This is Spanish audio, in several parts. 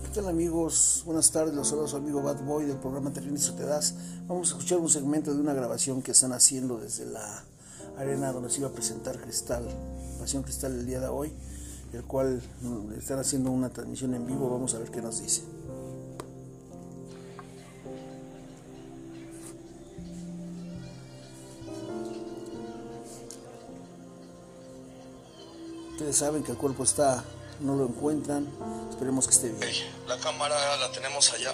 ¿Qué tal, amigos? Buenas tardes, los saludos a su amigo Bad Boy del programa Terrenistas Te Das. Vamos a escuchar un segmento de una grabación que están haciendo desde la arena donde se iba a presentar Pasión Cristal el día de hoy, el cual están haciendo una transmisión en vivo. Vamos a ver qué nos dice. Ustedes saben que el cuerpo no lo encuentran, esperemos que esté bien. La cámara la tenemos allá.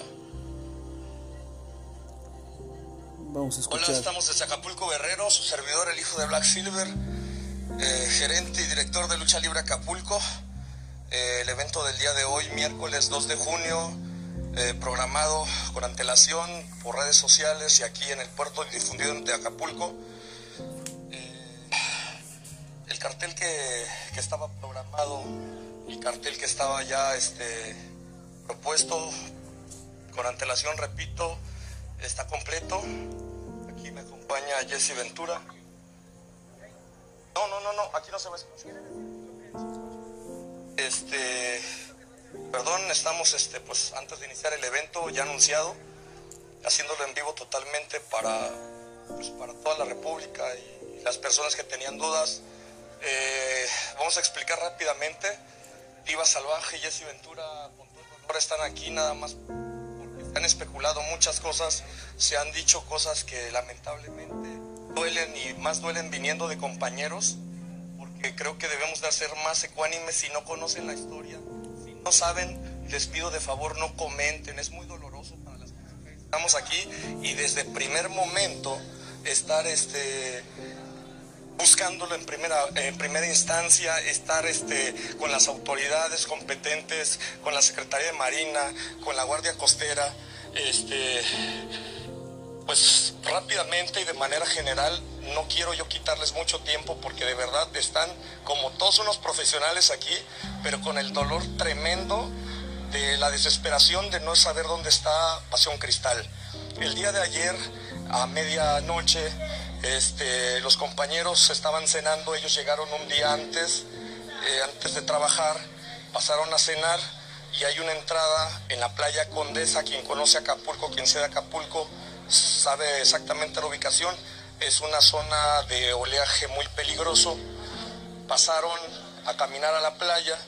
Vamos a escuchar. Hola, estamos desde Acapulco, Guerrero, su servidor, el hijo de Black Silver, gerente y director de Lucha Libre Acapulco. El evento del día de hoy, miércoles 2 de junio, programado con antelación por redes sociales y aquí en el puerto difundido de Acapulco. El cartel que estaba programado, el cartel que estaba ya propuesto con antelación, repito, está completo. Aquí me acompaña Jesse Ventura. No, aquí no se va a escuchar. Perdón, estamos pues antes de iniciar el evento ya anunciado, haciéndolo en vivo totalmente para toda la República y las personas que tenían dudas. Vamos a explicar rápidamente. Diva Salvaje y Jesse Ventura con todo el dolor están aquí nada más porque se han especulado muchas cosas, se han dicho cosas que lamentablemente duelen y más duelen viniendo de compañeros, porque creo que debemos de ser más ecuánimes. Si no conocen la historia, si no saben, les pido de favor no comenten, es muy doloroso para las personas que estamos aquí y desde el primer momento estar buscándolo en primera instancia, estar con las autoridades competentes, con la Secretaría de Marina, con la Guardia Costera, pues rápidamente y de manera general. No quiero yo quitarles mucho tiempo porque de verdad están como todos unos profesionales aquí, pero con el dolor tremendo de la desesperación de no saber dónde está Pasión Cristal. El día de ayer a medianoche los compañeros estaban cenando, ellos llegaron un día antes de trabajar, pasaron a cenar y hay una entrada en la playa Condesa. Quien conoce Acapulco, quien sea de Acapulco, sabe exactamente la ubicación. Es una zona de oleaje muy peligroso. Pasaron a caminar a la playa,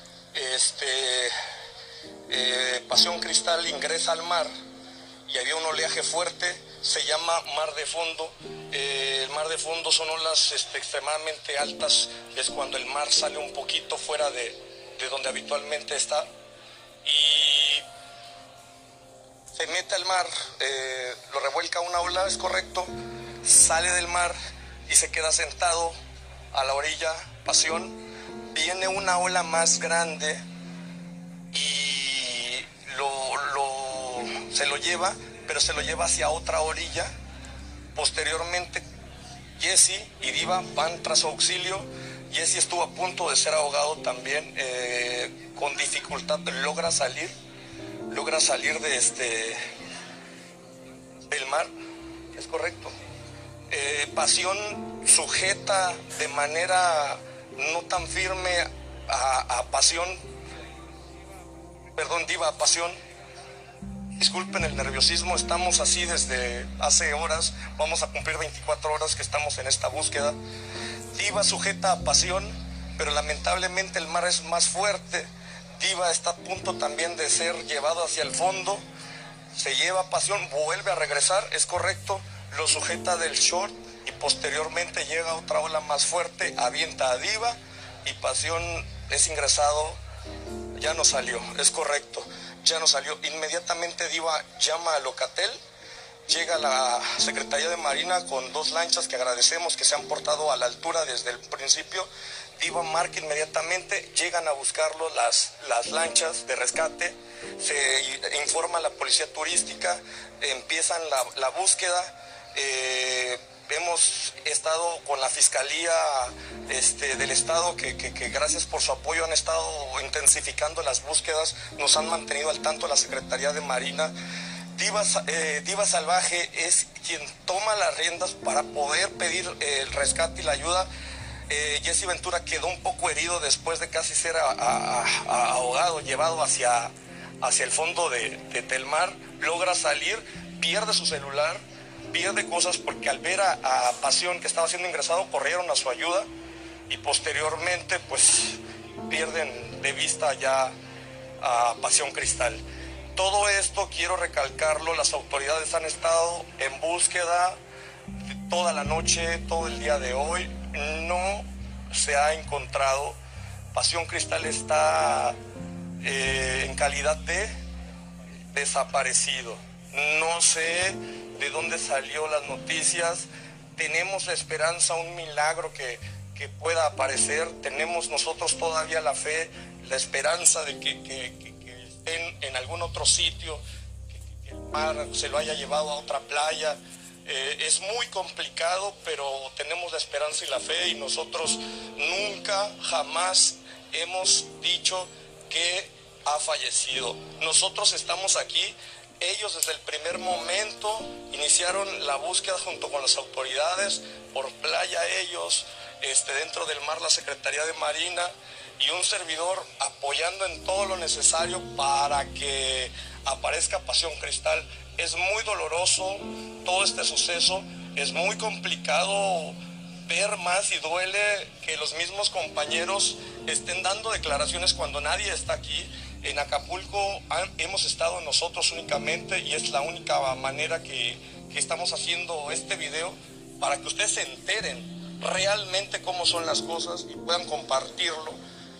Pasión Cristal ingresa al mar y había un oleaje fuerte. Se llama mar de fondo. El mar de fondo son olas extremadamente altas, es cuando el mar sale un poquito fuera de donde habitualmente está y se mete al mar, lo revuelca una ola, es correcto, sale del mar y se queda sentado a la orilla, Pasión. Viene una ola más grande y se lo lleva, pero se lo lleva hacia otra orilla. Posteriormente, Jesse y Diva van tras su auxilio. Jesse estuvo a punto de ser ahogado también, con dificultad logra salir del mar, es correcto. Pasión sujeta de manera no tan firme a Diva a Pasión. Disculpen el nerviosismo, estamos así desde hace horas, vamos a cumplir 24 horas que estamos en esta búsqueda. Diva sujeta a Pasión, pero lamentablemente el mar es más fuerte. Diva está a punto también de ser llevado hacia el fondo, se lleva a Pasión, vuelve a regresar, es correcto, lo sujeta del short y posteriormente llega otra ola más fuerte, avienta a Diva y Pasión es ingresado, ya no salió, es correcto. Ya no salió. Inmediatamente Diva llama a Locatel, llega la Secretaría de Marina con 2 lanchas que agradecemos que se han portado a la altura desde el principio. Diva marca inmediatamente, llegan a buscarlo las lanchas de rescate, se informa a la policía turística, empiezan la búsqueda. Hemos estado con la Fiscalía del Estado que gracias por su apoyo han estado intensificando las búsquedas, nos han mantenido al tanto la Secretaría de Marina. Diva Salvaje es quien toma las riendas para poder pedir el rescate y la ayuda. Jesse Ventura quedó un poco herido después de casi ser ahogado, llevado hacia hacia el fondo de Telmar, logra salir, pierde su celular, pierde cosas porque al ver a Pasión que estaba siendo ingresado, corrieron a su ayuda y posteriormente pues pierden de vista ya a Pasión Cristal. Todo esto quiero recalcarlo, las autoridades han estado en búsqueda toda la noche, todo el día de hoy, no se ha encontrado. Pasión Cristal está en calidad de desaparecido. No sé de dónde salió las noticias, tenemos la esperanza, un milagro que pueda aparecer, tenemos nosotros todavía la fe, la esperanza de que estén en algún otro sitio, que el mar se lo haya llevado a otra playa. Es muy complicado, pero tenemos la esperanza y la fe, y nosotros nunca, jamás hemos dicho que ha fallecido. Nosotros estamos aquí, ellos desde el primer momento iniciaron la búsqueda junto con las autoridades, por playa ellos, dentro del mar la Secretaría de Marina y un servidor apoyando en todo lo necesario para que aparezca Pasión Cristal. Es muy doloroso todo este suceso, es muy complicado ver más y duele que los mismos compañeros estén dando declaraciones cuando nadie está aquí. En Acapulco hemos estado nosotros únicamente y es la única manera que estamos haciendo este video para que ustedes se enteren realmente cómo son las cosas y puedan compartirlo.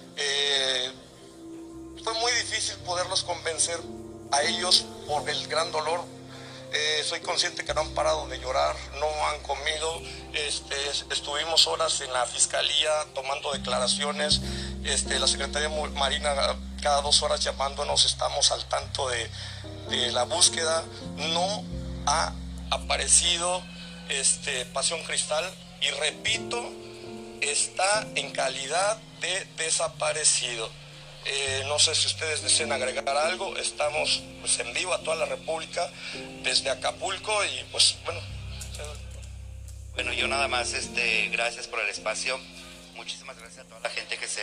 Fue muy difícil poderlos convencer a ellos por el gran dolor. Soy consciente que no han parado de llorar, no han comido. Estuvimos horas en la fiscalía tomando declaraciones. La Secretaría de Marina cada 2 horas llamándonos, estamos al tanto de la búsqueda. No ha aparecido Pasión Cristal y repito, está en calidad de desaparecido. No sé si ustedes desean agregar algo. Estamos pues en vivo a toda la República desde Acapulco y pues bueno, yo nada más gracias por el espacio, muchísimas gracias a toda la gente que se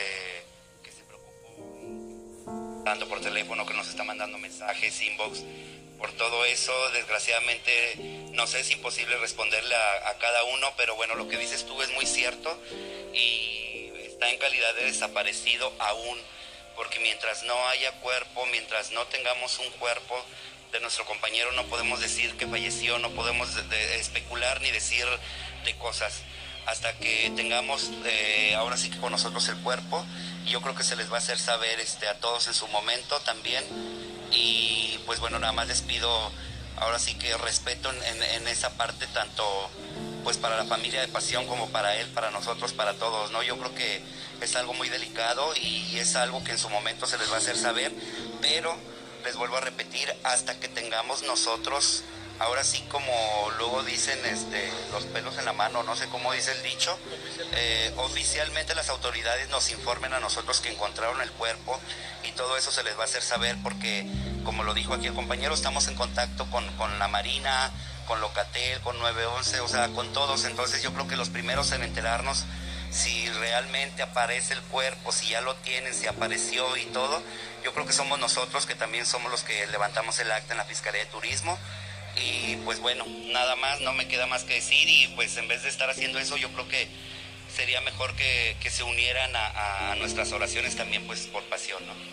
preocupó, tanto por teléfono, que nos está mandando mensajes, inbox, por todo eso. Desgraciadamente no sé, es imposible responderle a cada uno, pero bueno, lo que dices tú es muy cierto y está en calidad de desaparecido aún, porque mientras no haya cuerpo, mientras no tengamos un cuerpo de nuestro compañero, no podemos decir que falleció, no podemos especular ni decir de cosas hasta que tengamos ahora sí que con nosotros el cuerpo. Y yo creo que se les va a hacer saber a todos en su momento también. Y pues bueno, nada más les pido ahora sí que respeto en esa parte, tanto pues para la familia de Pasión como para él, para nosotros, para todos, ¿no? Yo creo que es algo muy delicado y es algo que en su momento se les va a hacer saber, pero les vuelvo a repetir, hasta que tengamos nosotros, ahora sí como luego dicen, los pelos en la mano, no sé cómo dice el dicho, oficialmente las autoridades nos informen a nosotros que encontraron el cuerpo, y todo eso se les va a hacer saber, porque como lo dijo aquí el compañero, estamos en contacto con la Marina, con Locatel, con 911, o sea, con todos. Entonces yo creo que los primeros en enterarnos si realmente aparece el cuerpo, si ya lo tienen, si apareció y todo, yo creo que somos nosotros, que también somos los que levantamos el acta en la Fiscalía de Turismo. Y pues bueno, nada más, no me queda más que decir, y pues en vez de estar haciendo eso, yo creo que sería mejor que se unieran a nuestras oraciones también, pues por Pasión, ¿no?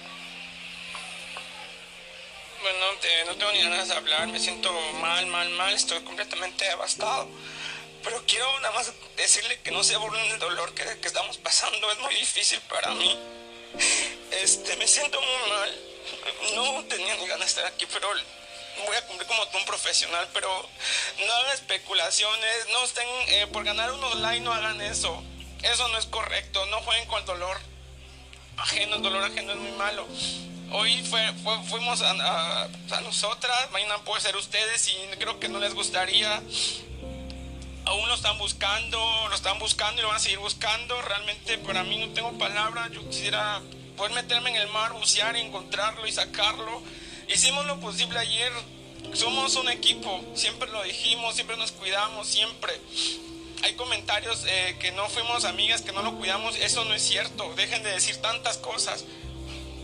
Bueno, no tengo ni ganas de hablar, me siento mal, estoy completamente devastado. Pero quiero nada más decirle que no se burlen del dolor que estamos pasando, es muy difícil para mí. Me siento muy mal, no tenía ni ganas de estar aquí, pero voy a cumplir como un profesional, pero no hagan especulaciones, no estén, por ganar unos likes no hagan eso. Eso no es correcto, no jueguen con el dolor ajeno, el dolor ajeno es muy malo. Hoy fuimos a nosotras, mañana puede ser ustedes y creo que no les gustaría. Aún lo están buscando y lo van a seguir buscando. Realmente para mí no tengo palabras. Yo quisiera poder meterme en el mar, bucear, encontrarlo y sacarlo. Hicimos lo posible ayer. Somos un equipo, siempre lo dijimos, siempre nos cuidamos, siempre. Hay comentarios que no fuimos amigas, que no lo cuidamos. Eso no es cierto. Dejen de decir tantas cosas.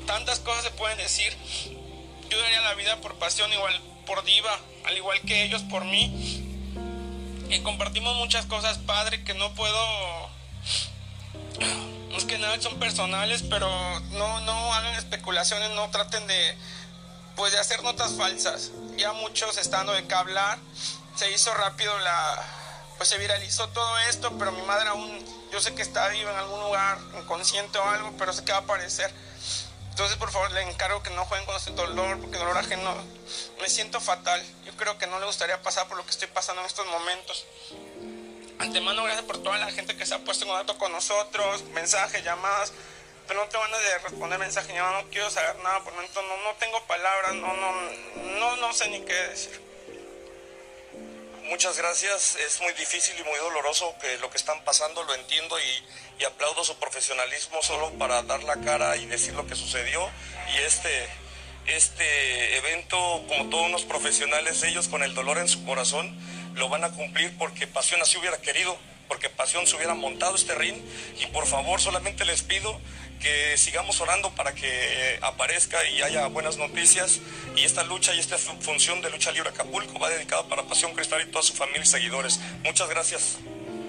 tantas cosas se pueden decir. Yo daría la vida por Pasión, igual por Diva, al igual que ellos por mí. Y compartimos muchas cosas, padre, que no puedo... No es que nada son personales, pero no hagan especulaciones, no traten de hacer notas falsas. Ya muchos están dando de qué hablar. Se hizo rápido se viralizó todo esto, pero mi madre aún, yo sé que está viva en algún lugar, inconsciente o algo, pero sé que va a aparecer. Entonces, por favor, le encargo que no jueguen con ese dolor, porque dolor ajeno me siento fatal. Yo creo que no le gustaría pasar por lo que estoy pasando en estos momentos. Antemano, gracias por toda la gente que se ha puesto en contacto con nosotros, mensajes, llamadas, pero no tengo ganas de responder mensajes, no quiero saber nada, por el momento no tengo palabras, no sé ni qué decir. Muchas gracias, es muy difícil y muy doloroso que lo que están pasando, lo entiendo y aplaudo su profesionalismo solo para dar la cara y decir lo que sucedió. Y este evento, como todos unos profesionales, ellos con el dolor en su corazón lo van a cumplir porque Pasión así hubiera querido, porque Pasión se hubiera montado este ring. Y por favor, solamente les pido que sigamos orando para que aparezca y haya buenas noticias. Y esta lucha y esta función de Lucha Libre Acapulco va dedicada para Pasión Cristal y toda su familia y seguidores. Muchas gracias.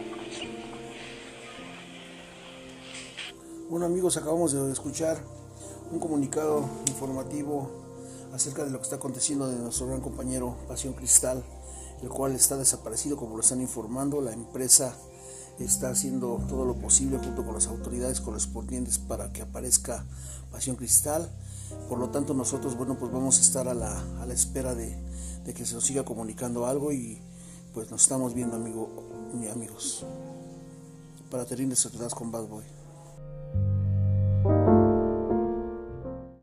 Bueno, amigos, acabamos de escuchar un comunicado informativo acerca de lo que está aconteciendo de nuestro gran compañero Pasión Cristal, el cual está desaparecido, como lo están informando. La empresa está haciendo todo lo posible junto con las autoridades correspondientes para que aparezca Pasión Cristal. Por lo tanto, nosotros, pues vamos a estar a la espera de que se nos siga comunicando algo, y pues nos estamos viendo, amigos. Para Terribles Sociedades con Bad Boy.